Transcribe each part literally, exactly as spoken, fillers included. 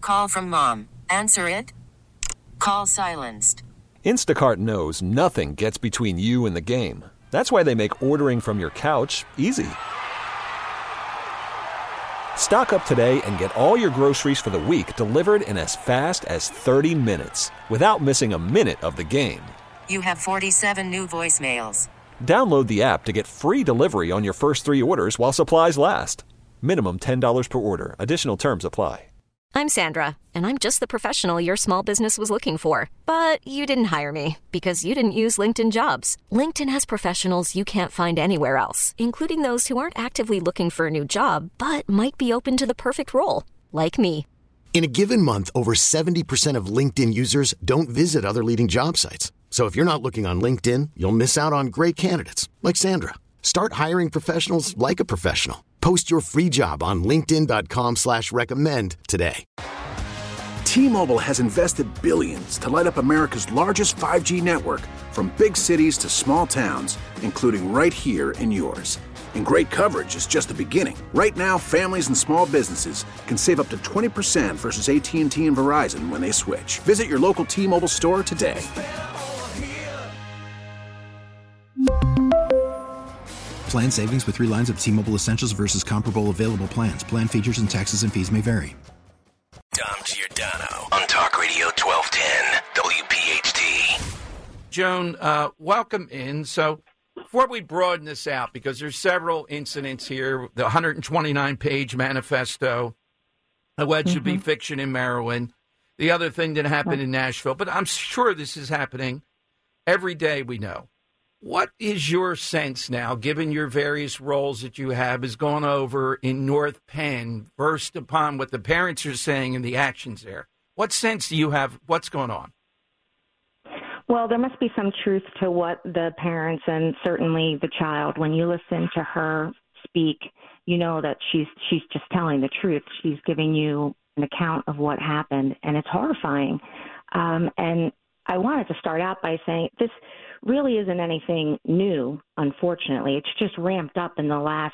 Call from mom. Answer it. Call silenced. Instacart knows nothing gets between you and the game. That's why they make ordering from your couch easy. Stock up today and get all your groceries for the week delivered in as fast as thirty minutes without missing a minute of the game. You have forty-seven new voicemails. Download the app to get free delivery on your first three orders while supplies last. Minimum ten dollars per order. Additional terms apply. I'm Sandra, and I'm just the professional your small business was looking for. But you didn't hire me because you didn't use LinkedIn Jobs. LinkedIn has professionals you can't find anywhere else, including those who aren't actively looking for a new job, but might be open to the perfect role, like me. In a given month, over seventy percent of LinkedIn users don't visit other leading job sites. So if you're not looking on LinkedIn, you'll miss out on great candidates like Sandra. Start hiring professionals like a professional. Post your free job on linkedin dot com slash recommend today. T-Mobile has invested billions to light up America's largest five G network, from big cities to small towns, including right here in yours. And great coverage is just the beginning. Right now, families and small businesses can save up to twenty percent versus A T and T and Verizon when they switch. Visit your local T-Mobile store today. Plan savings with three lines of T-Mobile Essentials versus comparable available plans. Plan features and taxes and fees may vary. Dom Giordano on Talk Radio twelve ten W P H T. Joan, uh, welcome in. So before we broaden this out, because there's several incidents here, the one hundred twenty-nine page manifesto, alleged to be fiction in Maryland, the other thing that happened in Nashville, but I'm sure this is happening every day, we know. What is your sense now, given your various roles that you have, has gone over in North Penn, versed upon what the parents are saying and the actions there? What sense do you have? What's going on? Well, there must be some truth to what the parents and certainly the child, when you listen to her speak, you know that she's she's just telling the truth. She's giving you an account of what happened, and it's horrifying. Um, and I wanted to start out by saying this really isn't anything new, unfortunately. It's just ramped up in the last,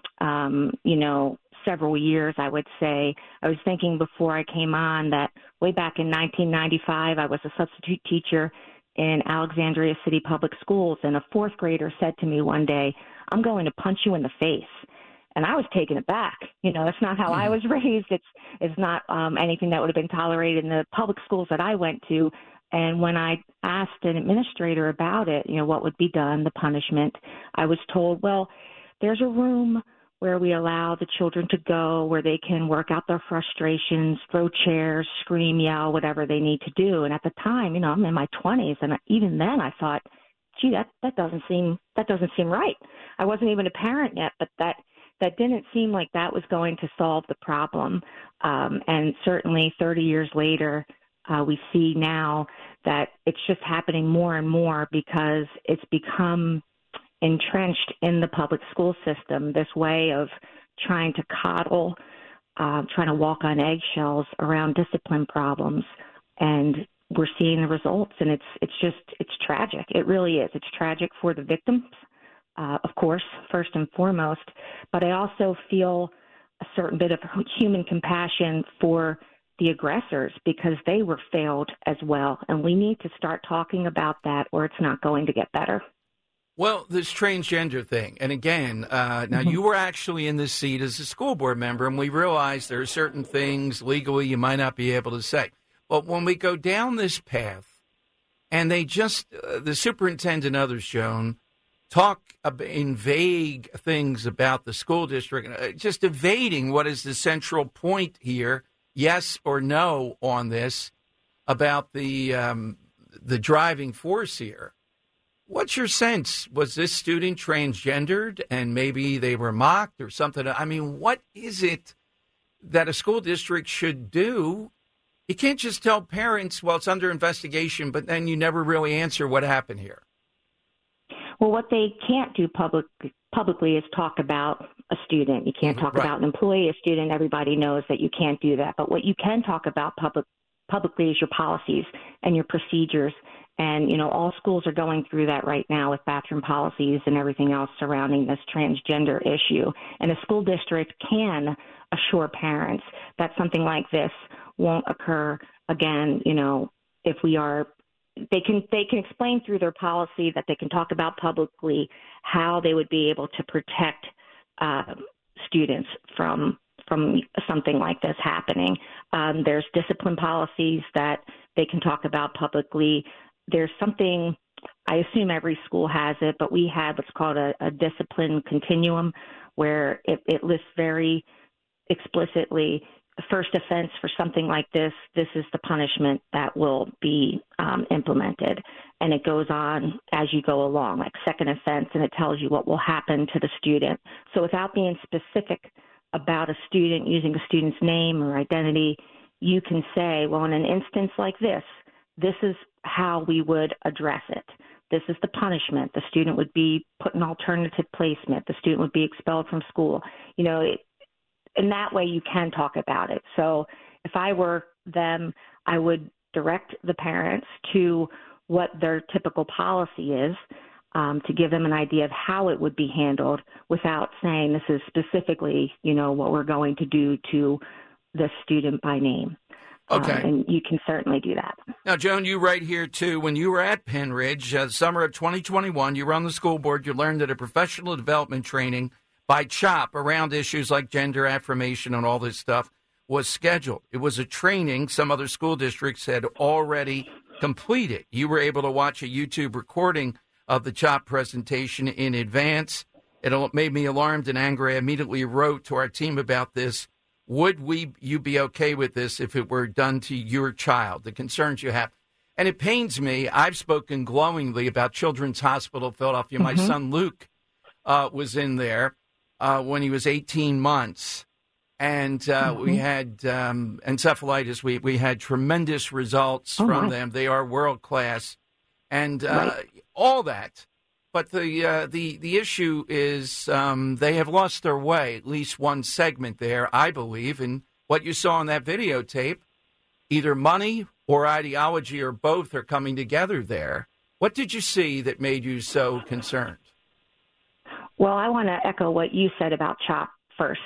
um, you know, several years, I would say. I was thinking before I came on that way back in nineteen ninety-five, I was a substitute teacher in Alexandria City Public Schools, and a fourth grader said to me one day, "I'm going to punch you in the face." And I was taken aback. You know, that's not how I was raised. It's it's not um, anything that would have been tolerated in the public schools that I went to. And when I asked an administrator about it, you know, what would be done, the punishment, I was told, well, there's a room where we allow the children to go, where they can work out their frustrations, throw chairs, scream, yell, whatever they need to do. And at the time, you know, I'm in my twenties, and even then I thought, gee, that, that doesn't seem that doesn't seem right. I wasn't even a parent yet, but that that didn't seem like that was going to solve the problem. Um, and certainly thirty years later, uh, we see now that it's just happening more and more because it's become entrenched in the public school system, this way of trying to coddle, uh, trying to walk on eggshells around discipline problems. And we're seeing the results, and it's it's just, it's tragic. It really is. It's tragic for the victims, uh, of course, first and foremost, but I also feel a certain bit of human compassion for the aggressors because they were failed as well. And we need to start talking about that, or it's not going to get better. Well, this transgender thing, and again, uh, now Mm-hmm. you were actually in this seat as a school board member, and we realized there are certain things legally you might not be able to say. But when we go down this path, and they just, uh, the superintendent and others, Joan, talk ab- in vague things about the school district, uh, just evading what is the central point here, yes or no on this, about the um, the driving force here. What's your sense? Was this student transgendered and maybe they were mocked or something? I mean, what is it that a school district should do? You can't just tell parents, well, it's under investigation, but then you never really answer what happened here. Well, what they can't do public, publicly is talk about a student. You can't talk Right. about an employee, a student. Everybody knows that you can't do that. But what you can talk about public, publicly is your policies and your procedures. And, you know, all schools are going through that right now with bathroom policies and everything else surrounding this transgender issue. And a school district can assure parents that something like this won't occur again, you know, if we are, they can, they can explain through their policy that they can talk about publicly how they would be able to protect uh, students from, from something like this happening. Um, there's discipline policies that they can talk about publicly. There's something, I assume every school has it, but we have what's called a, a discipline continuum, where it, it lists very explicitly the first offense for something like this, this is the punishment that will be um, implemented. And it goes on as you go along, like second offense, and it tells you what will happen to the student. So without being specific about a student, using a student's name or identity, you can say, well, in an instance like this, this is how we would address it. This is the punishment. The student would be put in alternative placement. The student would be expelled from school. You know, it, in that way you can talk about it. So if I were them, I would direct the parents to what their typical policy is, um, to give them an idea of how it would be handled without saying this is specifically, you know, what we're going to do to the student by name. Okay. Um, and you can certainly do that. Now, Joan, you right here, too. When you were at Penn Ridge, uh, summer of twenty twenty-one, you were on the school board. You learned that a professional development training by CHOP around issues like gender affirmation and all this stuff was scheduled. It was a training some other school districts had already completed. You were able to watch a YouTube recording of the CHOP presentation in advance. It made me alarmed and angry. I immediately wrote to our team about this. Would we, you be okay with this if it were done to your child, the concerns you have? And it pains me. I've spoken glowingly about Children's Hospital of Philadelphia. Mm-hmm. My son Luke uh, was in there uh, when he was eighteen months. And uh, mm-hmm. we had um, encephalitis. We, we had tremendous results oh, from wow. them. They are world class. And uh, right. all that. But the uh, the the issue is um, they have lost their way, at least one segment there, I believe. And what you saw in that videotape, either money or ideology or both are coming together there. What did you see that made you so concerned? Well, I want to echo what you said about CHOP first.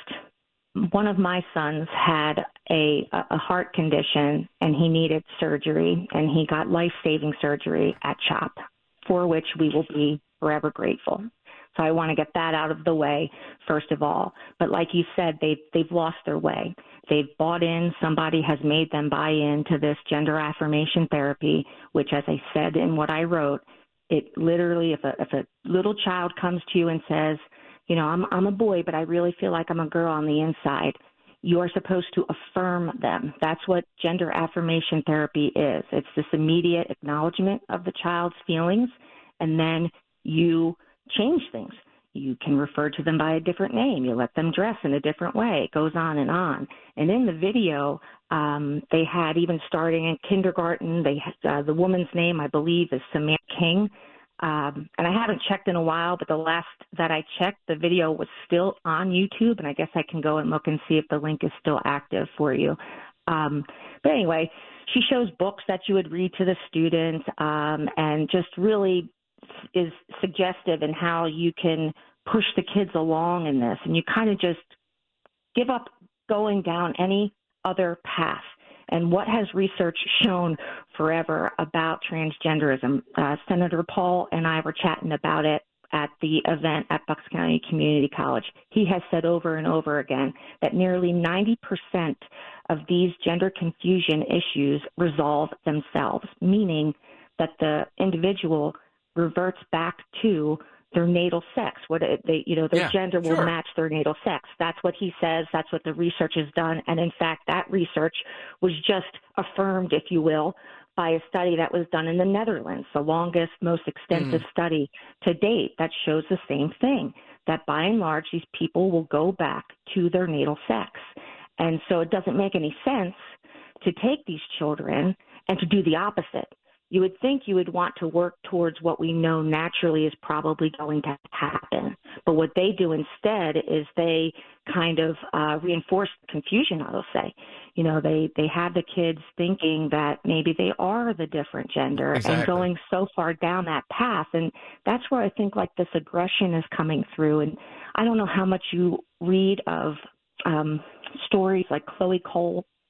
One of my sons had a, a heart condition, and he needed surgery, and he got life-saving surgery at CHOP, for which we will be forever grateful. So I want to get that out of the way, first of all. But like you said, they've, they've lost their way. They've bought in. Somebody has made them buy into this gender affirmation therapy, which, as I said in what I wrote, it literally, if a, if a little child comes to you and says, you know, I'm, I'm a boy, but I really feel like I'm a girl on the inside, you are supposed to affirm them. That's what gender affirmation therapy is. It's this immediate acknowledgement of the child's feelings, and then you change things. You can refer to them by a different name. You let them dress in a different way. It goes on and on. And in the video, um, they had, even starting in kindergarten, they had, uh, the woman's name, I believe, is Samantha King. Um, and I haven't checked in a while, but the last that I checked, the video was still on YouTube, and I guess I can go and look and see if the link is still active for you. Um, but anyway, she shows books that you would read to the students, um, and just really is suggestive in how you can push the kids along in this. And you kind of just give up going down any other path. And what has research shown forever about transgenderism? Uh, Senator Paul and I were chatting about it at the event at Bucks County Community College. He has said over and over again that nearly ninety percent of these gender confusion issues resolve themselves, meaning that the individual reverts back to their natal sex. What it, they, you know, their yeah, gender will sure. match their natal sex. That's what he says. That's what the research has done. And in fact, that research was just affirmed, if you will, by a study that was done in the Netherlands, the longest, most extensive mm. study to date that shows the same thing, that by and large, these people will go back to their natal sex. And so it doesn't make any sense to take these children and to do the opposite. You would think you would want to work towards what we know naturally is probably going to happen. But what they do instead is they kind of uh, reinforce confusion, I'll say. You know, they, they have the kids thinking that maybe they are the different gender exactly. and going so far down that path. And that's where I think like this aggression is coming through. And I don't know how much you read of um, stories like Chloe Cole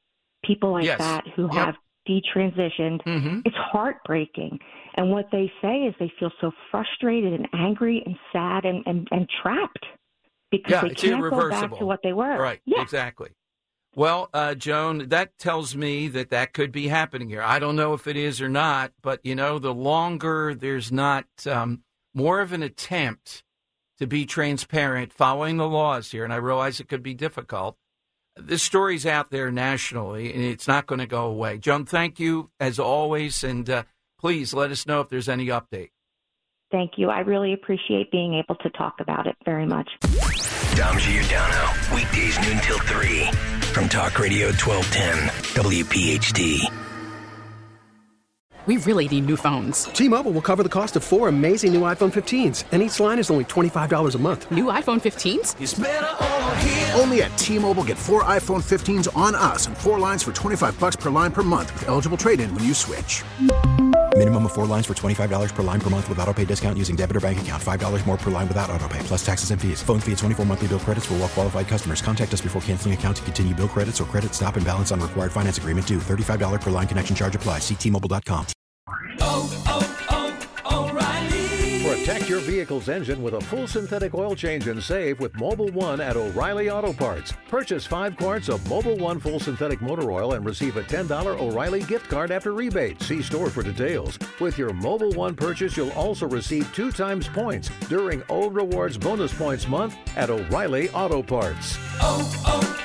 people like yes. that who yep. have detransitioned. Mm-hmm. It's heartbreaking. And what they say is they feel so frustrated and angry and sad and, and, and trapped because yeah, they it's can't irreversible. go back to what they were. Right, yeah. exactly. Well, uh, Joan, that tells me that that could be happening here. I don't know if it is or not, but, you know, the longer there's not um, more of an attempt to be transparent, following the laws here, and I realize it could be difficult, this story's out there nationally, and it's not going to go away. Joan, thank you, as always, and uh, please let us know if there's any update. Thank you. I really appreciate being able to talk about it very much. Dom Giordano, weekdays noon till three, from Talk Radio twelve ten, W P H T. We really need new phones. T-Mobile will cover the cost of four amazing new iPhone fifteens, and each line is only twenty-five dollars a month. New iPhone fifteens? It's better over here. Only at T-Mobile, get four iPhone fifteens on us and four lines for twenty-five dollars per line per month with eligible trade-in when you switch. Minimum of four lines for twenty-five dollars per line per month with autopay discount using debit or bank account. five dollars more per line without autopay, plus taxes and fees. Phone fee at twenty-four monthly bill credits for well-qualified customers. Contact us before canceling account to continue bill credits or credit stop and balance on required finance agreement due. thirty-five dollars per line connection charge applies. See T Mobile dot com. Oh, oh, oh, O'Reilly. Protect your vehicle's engine with a full synthetic oil change and save with Mobil One at O'Reilly Auto Parts. Purchase five quarts of Mobil One full synthetic motor oil and receive a ten dollars O'Reilly gift card after rebate. See store for details. With your Mobil One purchase, you'll also receive two times points during O Rewards Bonus Points Month at O'Reilly Auto Parts. Oh,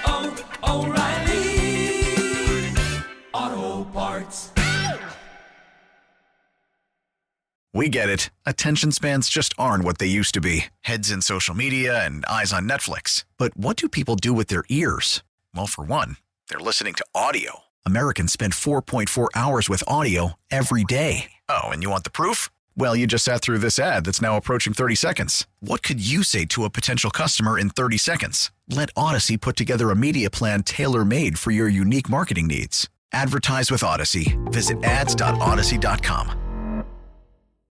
oh, oh, O'Reilly Auto Parts. We get it. Attention spans just aren't what they used to be. Heads in social media and eyes on Netflix. But what do people do with their ears? Well, for one, they're listening to audio. Americans spend four point four hours with audio every day. Oh, and you want the proof? Well, you just sat through this ad that's now approaching thirty seconds. What could you say to a potential customer in thirty seconds? Let Odyssey put together a media plan tailor-made for your unique marketing needs. Advertise with Odyssey. Visit ads dot odyssey dot com.